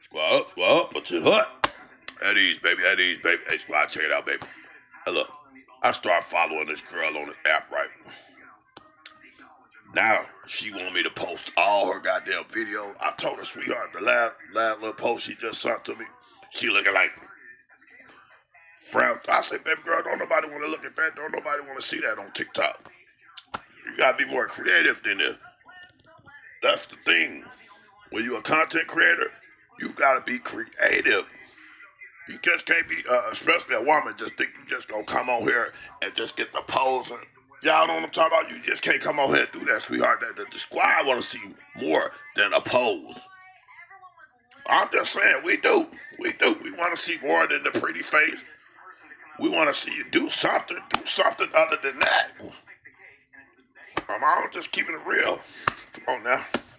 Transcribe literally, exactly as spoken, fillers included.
Squad up, squad up, what's it hot? At ease, baby, at ease, baby. Hey, squad, check it out, baby. Hey, look, I start following this girl on this app, right? Now, she want me to post all her goddamn videos. I told her, sweetheart, the last, last little post she just sent to me, she looking like frown. I said, baby girl, don't nobody want to look at that. Don't nobody want to see that on TikTok. You got to be more creative than this. That's the thing. When you're a content creator, you got to be creative. You just can't be, uh, especially a woman, just think you just gonna come on here and just get the pose. And, y'all know what I'm talking about? You just can't come on here and do that, sweetheart. That, the, the squad want to see more than a pose. I'm just saying, we do. We do. We want to see more than the pretty face. We want to see you do something. Do something other than that. I'm, I'm just keeping it real. Come on now.